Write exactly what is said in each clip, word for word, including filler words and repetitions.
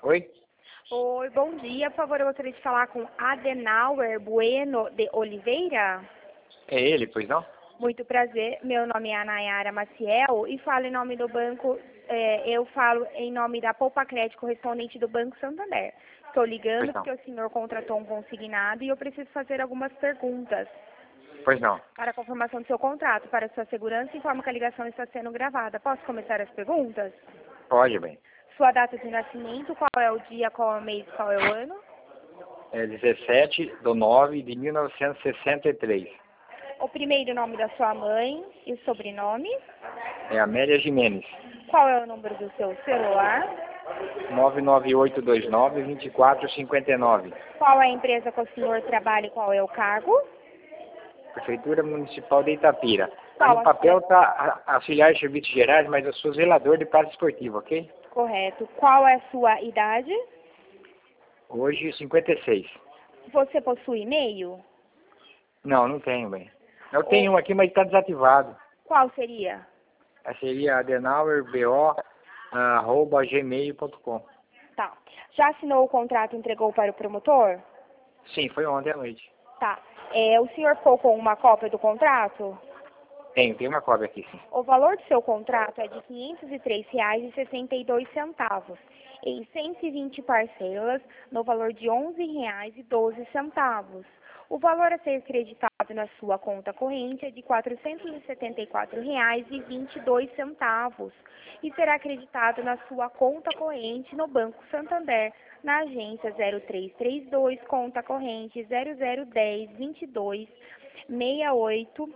Oi? Oi, bom dia. Por favor, eu gostaria de falar com Adenauer Bueno de Oliveira. É ele, pois não? Muito prazer. Meu nome é Anayara Maciel e falo em nome do banco, é, eu falo em nome da Poupa Crédito correspondente do Banco Santander. Estou ligando Pois não. porque o senhor contratou um consignado e eu preciso fazer algumas perguntas Pois não. para a confirmação do seu contrato. Para sua segurança, informo que a ligação está sendo gravada. Posso começar as perguntas? Pode, bem. Sua data de nascimento, qual é o dia, qual é o mês, qual é o ano? É dezessete de nove de mil novecentos e sessenta e três. O primeiro nome da sua mãe e o sobrenome. É Amélia Jimenez. Qual é o número do seu celular? nove nove oito dois nove, dois quatro cinco nove. Qual é a empresa que o senhor trabalha e qual é o cargo? Prefeitura Municipal de Itapira. Qual No a papel sua... está auxiliar de serviços gerais, mas eu sou zelador de praça esportiva, ok? Correto. Qual é a sua idade? Hoje, cinquenta e seis. Você possui e-mail? Não, não tenho, bem. Eu tenho um aqui, mas está desativado. Qual seria? Seria adenauerbo arroba gmail ponto com. Tá. Já assinou o contrato e entregou para o promotor? Sim, foi ontem à noite. Tá. É, o senhor ficou com uma cópia do contrato? Tenho, tem uma cópia aqui, sim. O valor do seu contrato é de quinhentos e três reais e sessenta e dois centavos, em cento e vinte parcelas, no valor de onze reais e doze centavos. O valor a ser creditado na sua conta corrente é de quatrocentos e setenta e quatro reais e vinte e dois centavos e será acreditado na sua conta corrente no Banco Santander, na agência zero três três dois, conta corrente zero zero um zero, vinte e dois, sessenta e oito,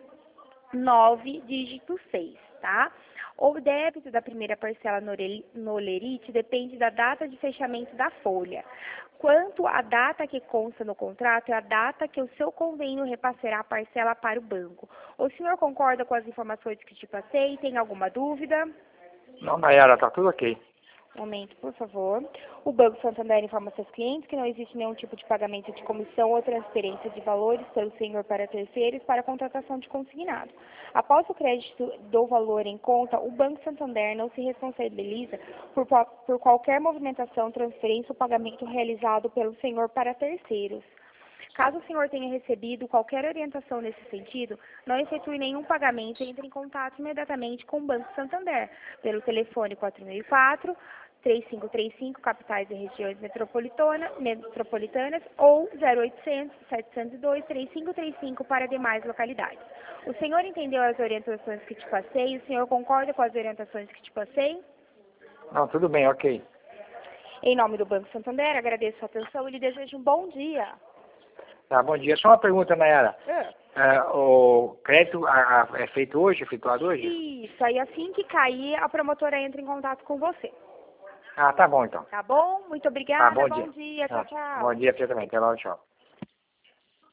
nove, dígito seis, tá? O débito da primeira parcela no Lerite depende da data de fechamento da folha. Quanto à data que consta no contrato, é a data que o seu convênio repassará a parcela para o banco. O senhor concorda com as informações que te passei? Tem alguma dúvida? Não, Nayara, tá tudo ok. Um momento, por favor. O Banco Santander informa seus clientes que não existe nenhum tipo de pagamento de comissão ou transferência de valores pelo senhor para terceiros para a contratação de consignado. Após o crédito do valor em conta, o Banco Santander não se responsabiliza por, por qualquer movimentação, transferência ou pagamento realizado pelo senhor para terceiros. Caso o senhor tenha recebido qualquer orientação nesse sentido, não efetue nenhum pagamento e entre em contato imediatamente com o Banco Santander, pelo telefone quatro mil e quatro, três cinco três cinco, capitais e regiões metropolitana, metropolitanas, ou zero oitocentos, setecentos e dois, trinta e cinco trinta e cinco para demais localidades. O senhor entendeu as orientações que te passei? O senhor concorda com as orientações que te passei? Não, tudo bem, ok. Em nome do Banco Santander, agradeço a sua atenção e lhe desejo um bom dia. Tá, bom dia. Só uma pergunta, Nayara. É. É, o crédito a, a, é feito hoje, efetuado hoje? Isso, aí assim que cair, a promotora entra em contato com você. Ah, tá bom então. Tá bom? Muito Tá, obrigada, bom bom dia. dia, Tá. tchau, tchau. Bom dia pra você também. Até logo, tchau.